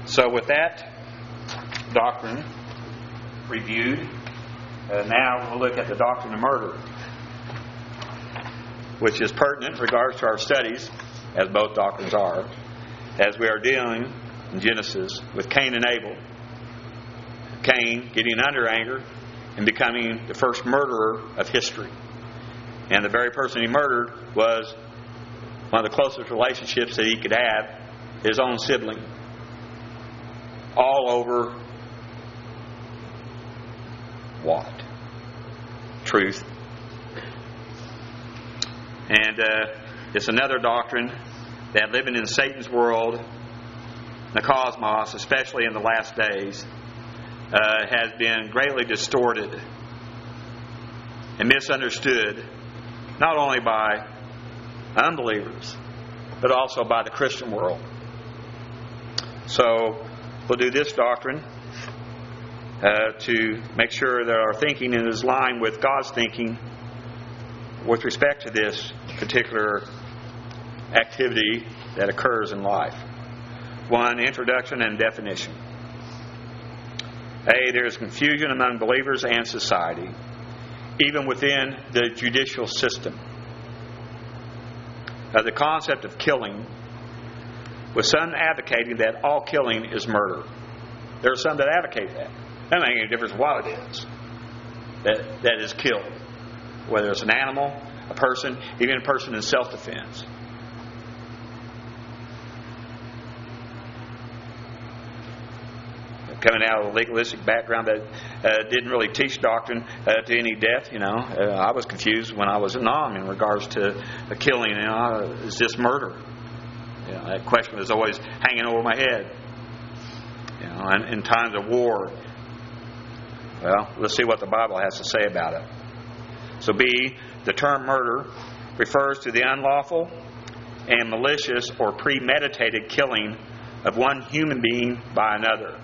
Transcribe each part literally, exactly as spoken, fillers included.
So with that doctrine reviewed, uh, now we'll look at the doctrine of murder, which is pertinent in regards to our studies, as both doctrines are, as we are dealing in Genesis with Cain and Abel. Cain getting under anger and becoming the first murderer of history. And the very person he murdered was one of the closest relationships that he could have, his own sibling. All over what? Truth. And uh, it's another doctrine that living in Satan's world, the cosmos, especially in the last days, uh, has been greatly distorted and misunderstood, not only by unbelievers, but also by the Christian world. So we'll do this doctrine uh, to make sure that our thinking is in line with God's thinking with respect to this particular activity that occurs in life. One, introduction and definition. A, there is confusion among believers and society, even within the judicial system. Uh, the concept of killing, with some advocating that all killing is murder. There are some that advocate that. That doesn't make any difference what it is that, that is killed. Whether it's an animal, a person, even a person in self-defense. Coming out of a legalistic background that uh, didn't really teach doctrine uh, to any depth, you know, uh, I was confused when I was a non in regards to uh, killing. You know, is this murder? You know, that question was always hanging over my head. You know, in, in times of war. Well, let's see what the Bible has to say about it. So, B, the term murder refers to the unlawful and malicious or premeditated killing of one human being by another.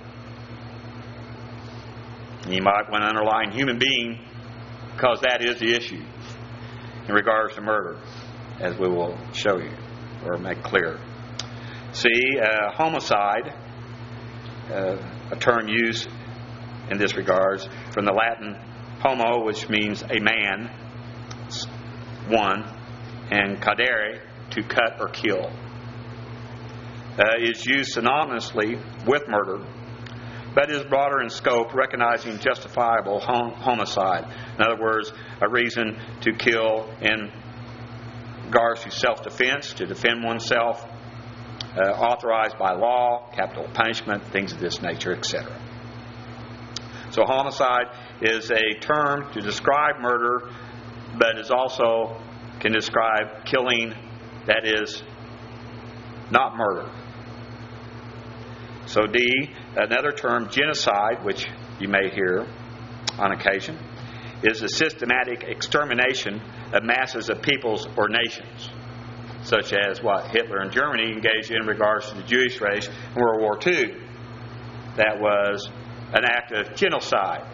You might want to underline human being because that is the issue in regards to murder, as we will show you or make clear. See, uh, homicide, uh, a term used in this regards from the Latin homo, which means a man, one, and cadere, to cut or kill, uh, is used synonymously with murder, but is broader in scope, recognizing justifiable hom- homicide. In other words, a reason to kill in regards to self-defense, to defend oneself, uh, authorized by law, capital punishment, things of this nature, et cetera. So homicide is a term to describe murder, but is also can describe killing that is not murder. So D, another term, genocide, which you may hear on occasion, is the systematic extermination of masses of peoples or nations, such as what Hitler and Germany engaged in regards to the Jewish race in World War Two. That was an act of genocide.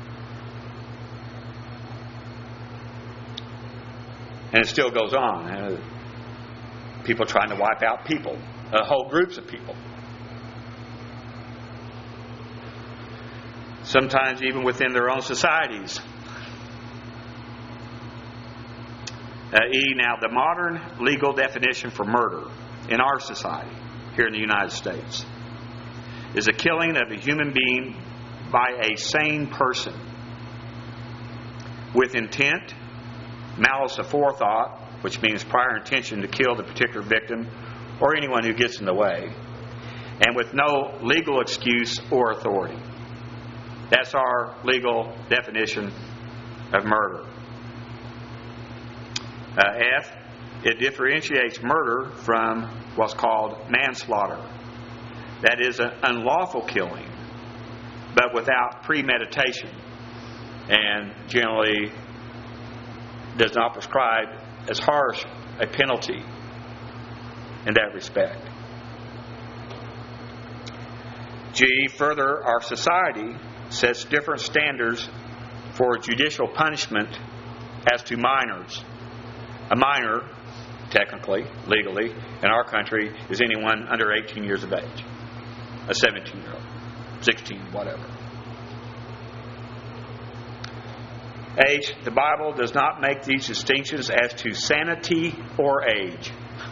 And it still goes on. Uh, people trying to wipe out people, uh, whole groups of people. Sometimes even within their own societies. Uh, e, now the modern legal definition for murder in our society, here in the United States, is a killing of a human being by a sane person with intent, malice aforethought, which means prior intention to kill the particular victim or anyone who gets in the way, and with no legal excuse or authority. That's our legal definition of murder. Uh, F, it differentiates murder from what's called manslaughter. That is an unlawful killing, but without premeditation, and generally does not prescribe as harsh a penalty in that respect. G, further, our society sets different standards for judicial punishment as to minors. A minor, technically, legally, in our country, is anyone under eighteen years of age. a seventeen-year-old, sixteen, whatever. Age, the Bible does not make these distinctions as to sanity or age.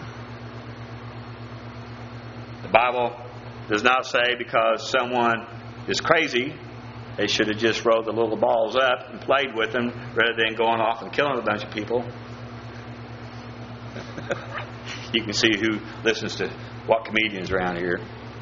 The Bible does not say because someone is crazy, they should have just rolled the little balls up and played with them rather than going off and killing a bunch of people. You can see who listens to what comedians around here.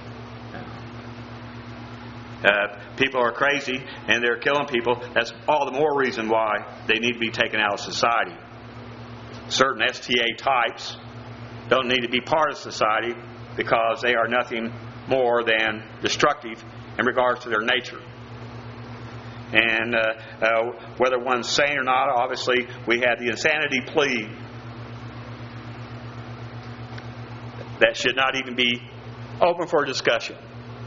Uh, people are crazy and they're killing people. That's all the more reason why they need to be taken out of society. Certain S T A types don't need to be part of society because they are nothing more than destructive in regards to their nature. And uh, uh, whether one's sane or not, obviously we have the insanity plea that should not even be open for discussion.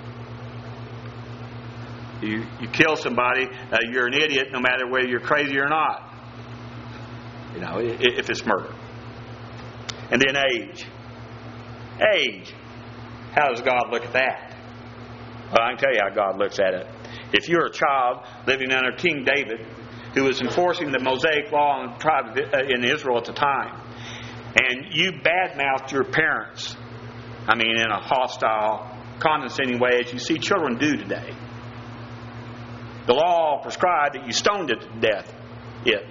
You you kill somebody, uh, you're an idiot no matter whether you're crazy or not. You know, if it's murder. And then age. Age. How does God look at that? Well, I can tell you how God looks at it. If you're a child living under King David, who was enforcing the Mosaic law in, the tribe in Israel at the time, and you badmouthed your parents, I mean in a hostile, condescending way, as you see children do today, the law prescribed that you stoned it to death. It.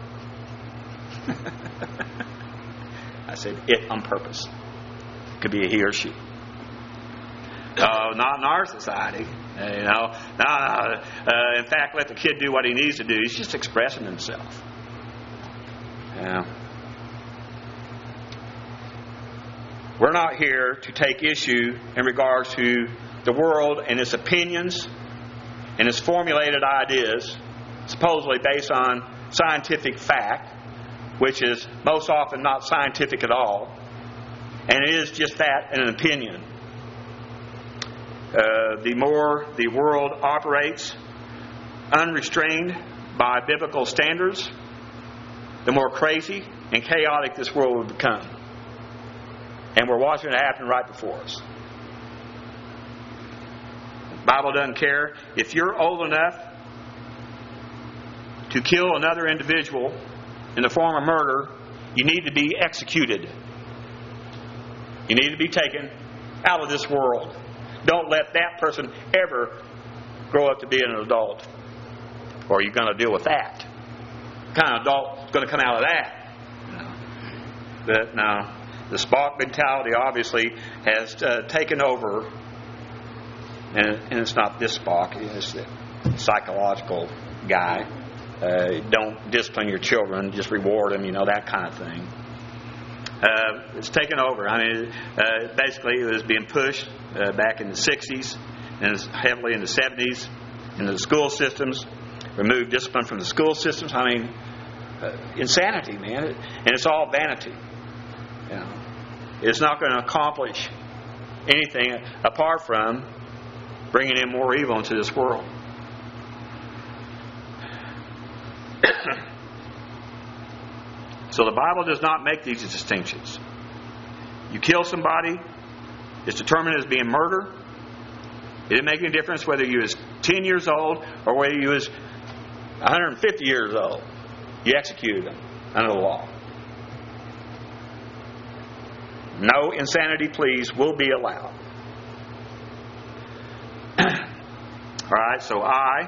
I said it on purpose. Could be a he or she. Uh, not in our society. Uh, you know. No, no, uh, in fact, let the kid do what he needs to do. He's just expressing himself. Yeah. We're not here to take issue in regards to the world and its opinions and its formulated ideas, supposedly based on scientific fact, which is most often not scientific at all, and it is just that, an opinion. Uh, the more the world operates unrestrained by biblical standards, the more crazy and chaotic this world will become. And we're watching it happen right before us. The Bible doesn't care. If you're old enough to kill another individual in the form of murder, you need to be executed. You need to be taken out of this world. Don't let that person ever grow up to be an adult. Or you're going to deal with that. What kind of adult is going to come out of that? No. But no. The Spock mentality obviously has uh, taken over. And, and it's not this Spock. It's the psychological guy. Uh, don't discipline your children. Just reward them. You know, that kind of thing. Uh, it's taken over. I mean, uh, basically it was being pushed uh, back in the sixties and heavily in the seventies into the school systems. Remove discipline from the school systems. I mean, uh, insanity, man. And it's all vanity. You know, it's not going to accomplish anything apart from bringing in more evil into this world. So the Bible does not make these distinctions. You kill somebody, it's determined as being murder. It didn't make any difference whether you was ten years old or whether you was one hundred fifty years old. You executed them under the law. No insanity pleas will be allowed. All right, so I,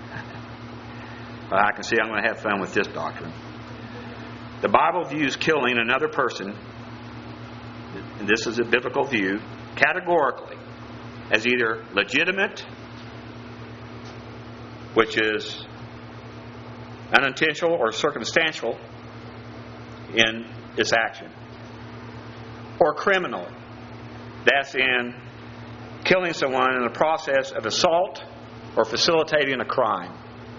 I can see I'm going to have fun with this doctrine. The Bible views killing another person, and this is a biblical view, categorically as either legitimate, which is unintentional or circumstantial in its action, or criminal. That's in killing someone in the process of assault or facilitating a crime.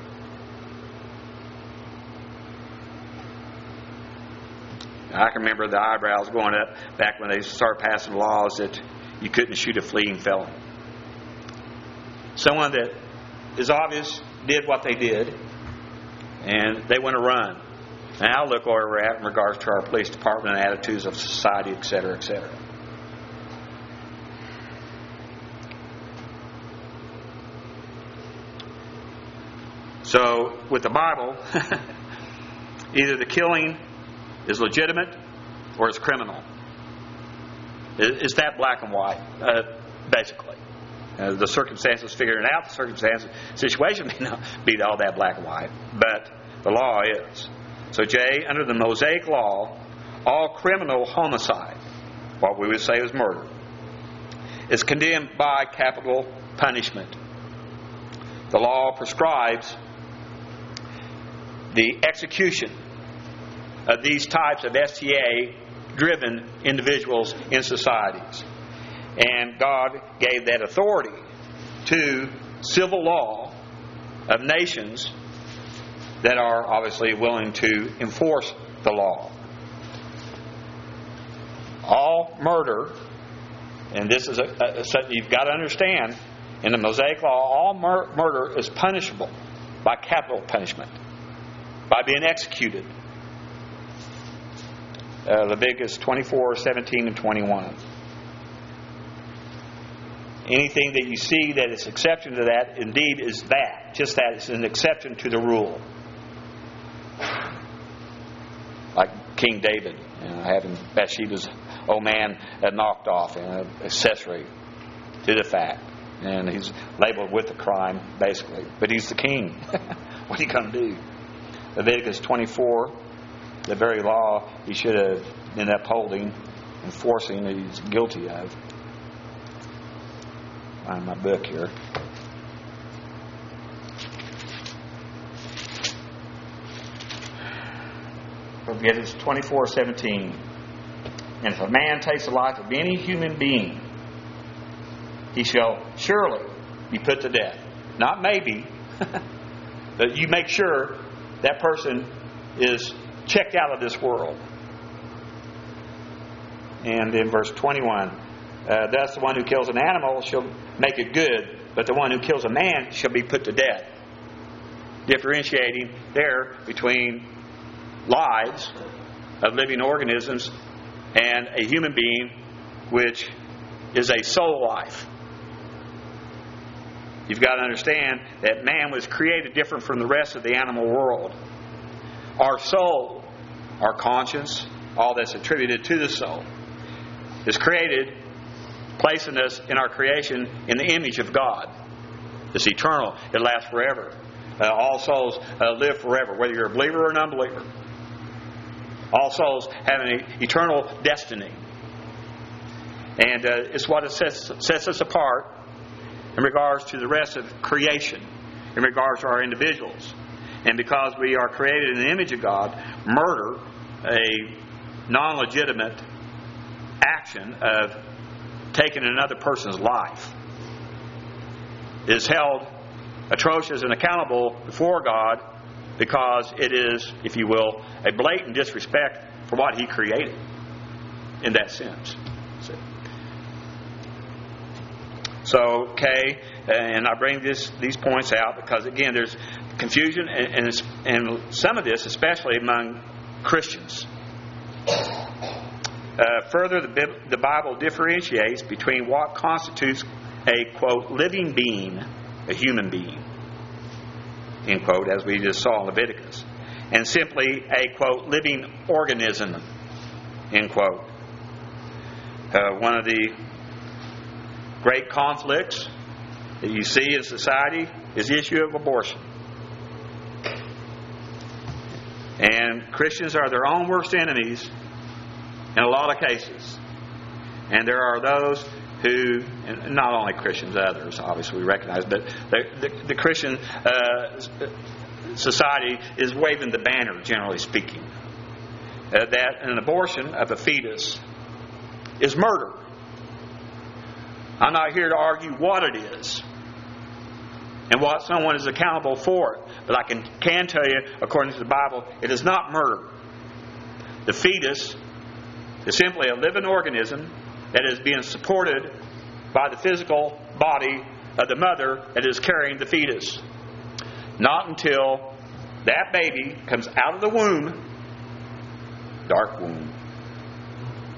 I can remember the eyebrows going up back when they started passing laws that you couldn't shoot a fleeing felon. Someone that is obvious did what they did, and they want to run. Now look where we're at in regards to our police department and attitudes of society, et cetera, et cetera. So, with the Bible, either the killing is legitimate or it's criminal. It's that black and white, uh, basically. Uh, the circumstances figure it out. The circumstances, situation may not be all that black and white, but the law is. So, J, under the Mosaic law, all criminal homicide, what we would say is murder, is condemned by capital punishment. The law prescribes the execution of these types of S T A-driven individuals in societies. And God gave that authority to civil law of nations that are obviously willing to enforce the law. All murder, and this is a, a, something you've got to understand, in the Mosaic law, all mur- murder is punishable by capital punishment, by being executed. Uh, Leviticus twenty-four, seventeen, and twenty-one. Anything that you see that is exception to that, indeed, is that. Just that. It's an exception to the rule. Like King David, you know, having Bathsheba's old man uh, knocked off, an uh, accessory to the fact. And he's labeled with the crime, basically. But he's the king. What are you going to do? Leviticus twenty-four, the very law he should have been upholding, enforcing, that he's guilty of. Find my book here. Leviticus twenty-four, seventeen. And if a man takes the life of any human being, he shall surely be put to death. Not maybe, but you make sure that person is checked out of this world. And in verse twenty-one, uh, thus the one who kills an animal shall make it good, but the one who kills a man shall be put to death. Differentiating there between lives of living organisms and a human being, which is a soul life. You've got to understand that man was created different from the rest of the animal world. Our soul, our conscience, all that's attributed to the soul, is created, placing us in our creation in the image of God. It's eternal. It lasts forever. Uh, all souls uh, live forever, whether you're a believer or an unbeliever. All souls have an eternal destiny. And uh, it's what it sets, sets us apart in regards to the rest of creation, in regards to our individuals. And because we are created in the image of God, murder, a non-legitimate action of taking another person's life, is held atrocious and accountable before God, because it is, if you will, a blatant disrespect for what He created in that sense. So, okay, and I bring this these points out because, again, there's confusion and, and, and some of this, especially among Christians. Uh, further, the, the Bible differentiates between what constitutes a, quote, living being, a human being, end quote, as we just saw in Leviticus, and simply a, quote, living organism, end quote. Uh, one of the great conflicts that you see in society is the issue of abortion. And Christians are their own worst enemies in a lot of cases. And there are those who, and not only Christians, others obviously we recognize, but the, the, the Christian uh, society is waving the banner, generally speaking, uh, that an abortion of a fetus is murder. I'm not here to argue what it is and what someone is accountable for it, but I can, can tell you, according to the Bible, it is not murder. The fetus is simply a living organism that is being supported by the physical body of the mother that is carrying the fetus. Not until that baby comes out of the womb, dark womb,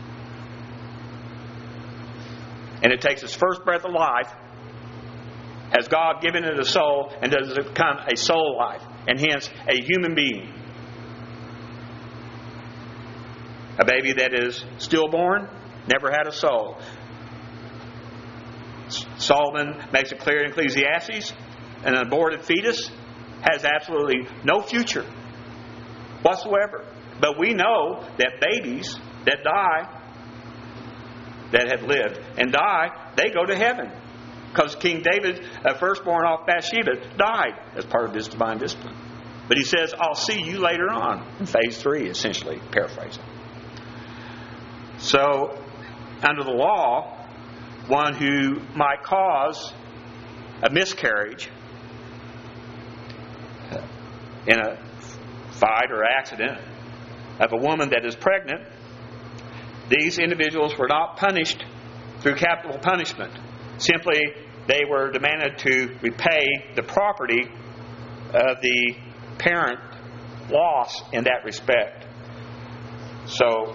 and it takes its first breath of life, Has God given it a soul, and does it become a soul life, and hence a human being? A baby that is stillborn, never had a soul. Solomon makes it clear in Ecclesiastes, an aborted fetus has absolutely no future whatsoever. But we know that babies that die, that have lived and die, they go to heaven. Because King David, uh, firstborn off Bathsheba, died as part of his divine discipline. But he says, I'll see you later on. In phase three, essentially, paraphrasing. So, under the law, one who might cause a miscarriage in a fight or accident of a woman that is pregnant, these individuals were not punished through capital punishment. Simply, they were demanded to repay the property of the parent loss in that respect. So,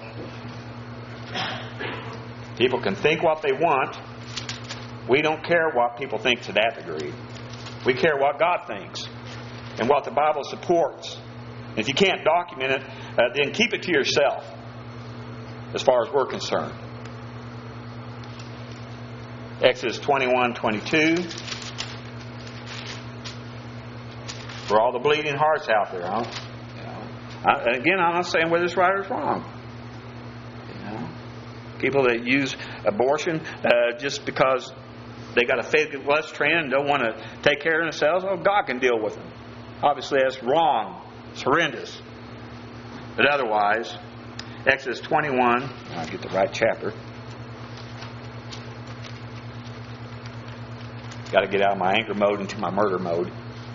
people can think what they want. We don't care what people think to that degree. We care what God thinks and what the Bible supports. And if you can't document it, uh, then keep it to yourself, as far as we're concerned. Exodus twenty-one twenty-two. For all the bleeding hearts out there, huh? You know, I, again, I'm not saying whether this right or it's wrong. You know, people that use abortion uh, just because they got a faith lust trend and don't want to take care of themselves, oh, God can deal with them. Obviously, that's wrong. It's horrendous. But otherwise, Exodus twenty-one, I'll get the right chapter. Got to get out of my anger mode into my murder mode.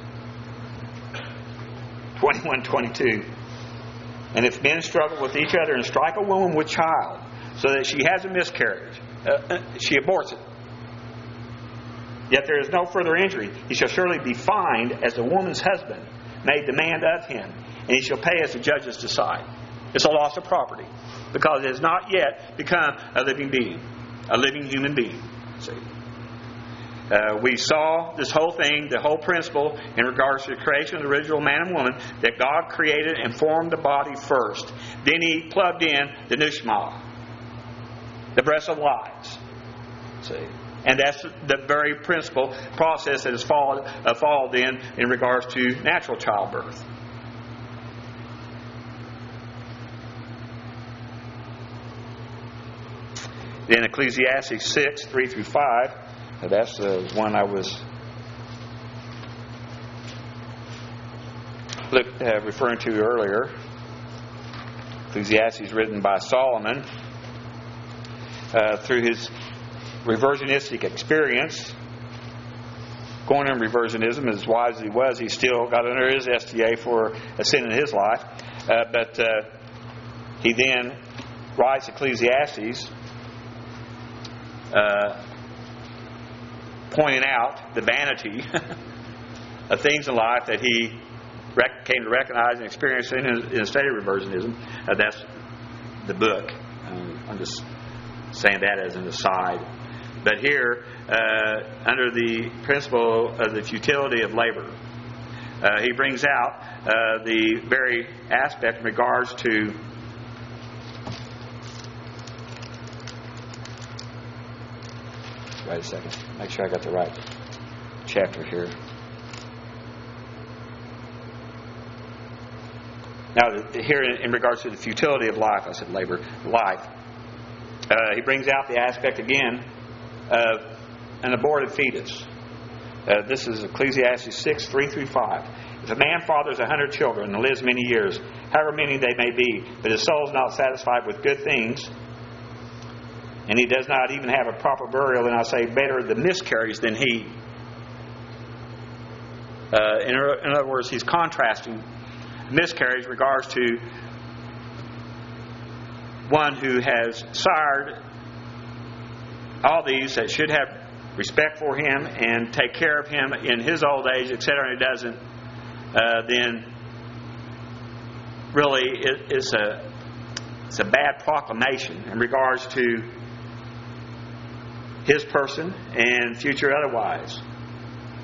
twenty-one twenty-two. And if men struggle with each other and strike a woman with child, so that she has a miscarriage, uh, she aborts it. Yet there is no further injury, he shall surely be fined as the woman's husband made demand of him, and he shall pay as the judges decide. It's a loss of property, because it has not yet become a living being, a living human being. See? Uh, we saw this whole thing, the whole principle in regards to the creation of the original man and woman, that God created and formed the body first. Then He plugged in the neshama, the breath of lives. See? And that's the very principle, process that has followed, uh, followed in in regards to natural childbirth. Then Ecclesiastes six, three through five. That's the one I was look, uh, referring to earlier. Ecclesiastes, written by Solomon uh, through his reversionistic experience. Going in reversionism, as wise as he was, he still got under his S T A for a sin in his life. Uh, but uh, he then writes Ecclesiastes uh, pointing out the vanity of things in life that he rec- came to recognize and experience in his, in his state of reversionism. Uh, that's the book. Um, I'm just saying that as an aside. But here, uh, under the principle of the futility of labor, uh, he brings out uh, the very aspect in regards to wait a second. Make sure I got the right chapter here. Now, here in regards to the futility of life, I said labor, life. Uh, he brings out the aspect again of an aborted fetus. Uh, this is Ecclesiastes six, three through five. If a man fathers a hundred children and lives many years, however many they may be, but his soul is not satisfied with good things, and he does not even have a proper burial, then I say better the miscarriage than he. Uh, in, in other words, he's contrasting miscarriage in regards to one who has sired all these that should have respect for him and take care of him in his old age, et cetera, and he doesn't, uh, then really it, it's a it's a bad proclamation in regards to his person and future otherwise.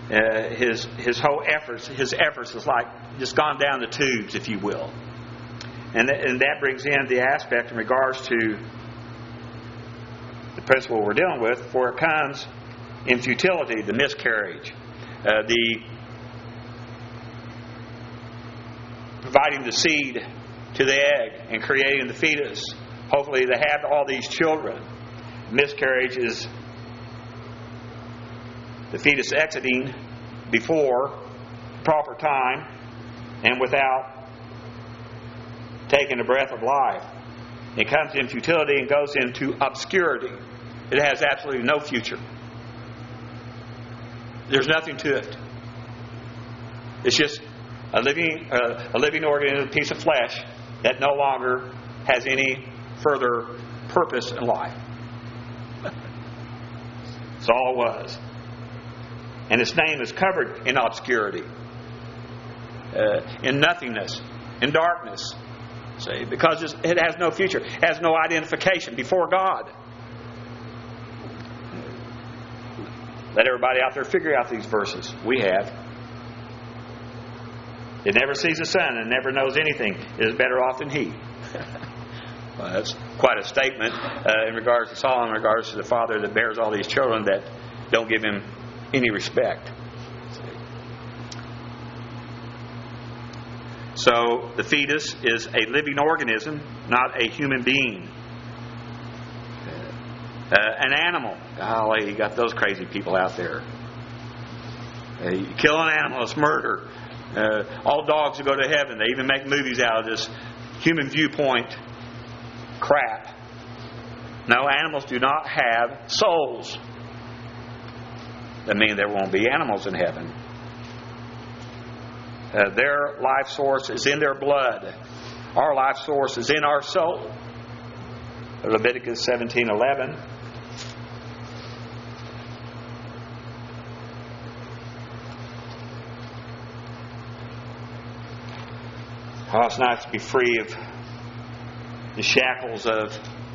Uh, his his whole efforts, his efforts is like just gone down the tubes, if you will. And, th- and that brings in the aspect in regards to the principle we're dealing with, for it comes in futility, the miscarriage, uh, the providing the seed to the egg and creating the fetus. Hopefully they have all these children. Miscarriage is the fetus exiting before proper time and without taking the breath of life. It comes in futility and goes into obscurity. It has absolutely no future. There's nothing to it. It's just a living, uh, a living organism, a piece of flesh that no longer has any further purpose in life. That's all it was. And its name is covered in obscurity, uh, in nothingness, in darkness. See, because it has no future, it has no identification before God. Let everybody out there figure out these verses. We have. It never sees the sun and never knows anything. It is better off than he. Well, that's quite a statement uh, in regards to Saul, in regards to the father that bears all these children that don't give him any respect. So the fetus is a living organism, not a human being. Uh, an animal. Golly, you got those crazy people out there. Uh, you kill an animal, it's murder. Uh, all dogs will go to heaven. They even make movies out of this human viewpoint crap. No, animals do not have souls. That means there won't be animals in heaven. Uh, their life source is in their blood. Our life source is in our soul. Leviticus seventeen eleven. Oh, it's nice to be free of the shackles of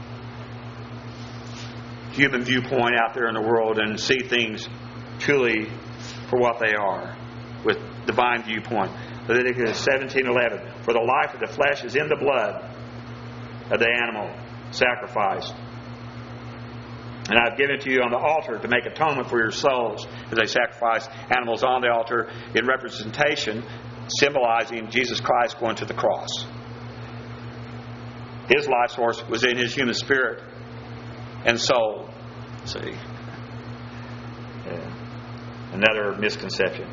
human viewpoint out there in the world and see things truly for what they are, with divine viewpoint. Leviticus seventeen eleven. For the life of the flesh is in the blood of the animal sacrificed. And I've given to you on the altar to make atonement for your souls, as they sacrifice animals on the altar in representation, symbolizing Jesus Christ going to the cross. His life source was in his human spirit and soul. See? Yeah. Another misconception.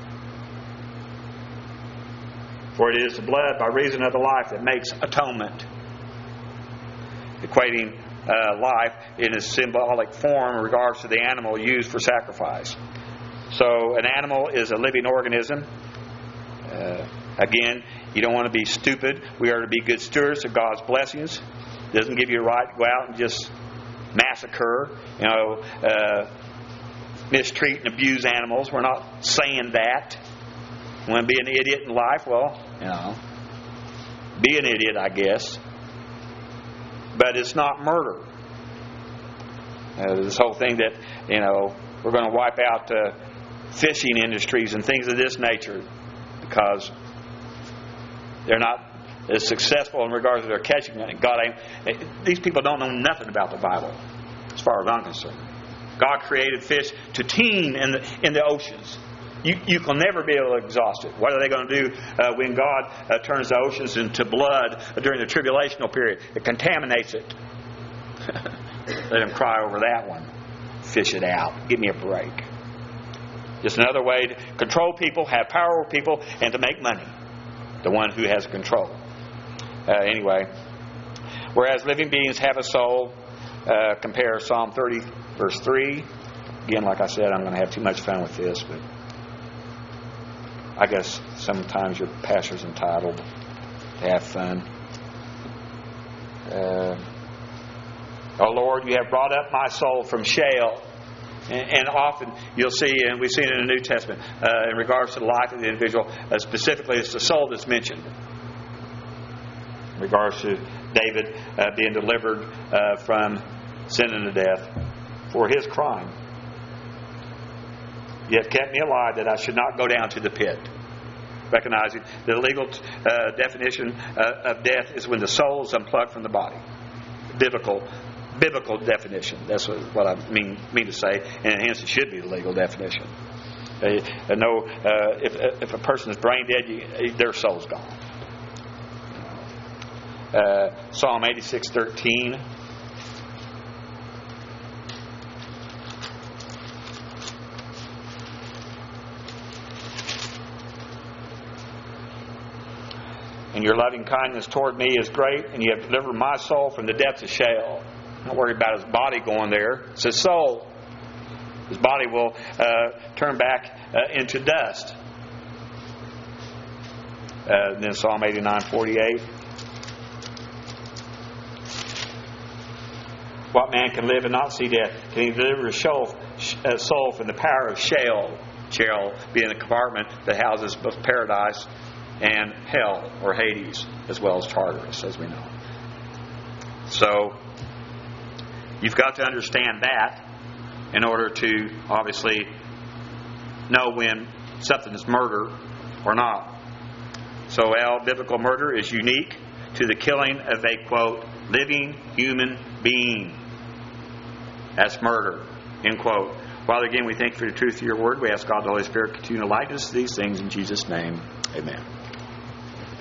For it is the blood by reason of the life that makes atonement. Equating uh, life in a symbolic form in regards to the animal used for sacrifice. So an animal is a living organism. Uh, again, you don't want to be stupid. We are to be good stewards of God's blessings. It doesn't give you a right to go out and just massacre, you know, uh, mistreat and abuse animals. We're not saying that. You want to be an idiot in life? Well, you know, be an idiot, I guess. But it's not murder. Uh, this whole thing that, you know, we're going to wipe out uh, fishing industries and things of this nature because they're not as successful in regards to their catching. God ain't, these people don't know nothing about the Bible, as far as I'm concerned. God created fish to teem in the in the oceans. You you can never be able to exhaust it. What are they going to do uh, when God uh, turns the oceans into blood during the tribulational period? It contaminates it. Let them cry over that one. Fish it out. Give me a break. Just another way to control people, have power over people, and to make money. The one who has control. Uh, anyway, whereas living beings have a soul, uh, compare Psalm thirty, verse three. Again, like I said, I'm going to have too much fun with this, but I guess sometimes your pastor's entitled to have fun. Uh, oh Lord, you have brought up my soul from Sheol. And, and often you'll see, and we've seen it in the New Testament, uh, in regards to the life of the individual, uh, specifically it's the soul that's mentioned. In regards to David uh, being delivered uh, from sin and death for his crime. yet kept me alive, that I should not go down to the pit. Recognizing the legal uh, definition uh, of death is when the soul is unplugged from the body. Biblical, biblical definition. That's what, what I mean mean to say, and hence it should be the legal definition. Uh, no, uh, if if a person is brain dead, you, their soul's gone. Uh, Psalm eighty-six thirteen. And your loving kindness toward me is great, and you have delivered my soul from the depths of Sheol. Don't worry about his body going there. It's his soul. His body will uh, turn back uh, into dust. Uh, then Psalm eighty-nine forty-eight. What man can live and not see death? Can he deliver his soul, uh, soul from the power of Sheol? Sheol being a compartment that houses both paradise and hell, or Hades, as well as Tartarus, as we know. So, you've got to understand that in order to, obviously, know when something is murder or not. So, L, biblical murder is unique to the killing of a, quote, living human being. That's murder, end quote. Father, again, we thank you for the truth of your word. We ask God, the Holy Spirit, continue to light us to these things in Jesus' name. Amen.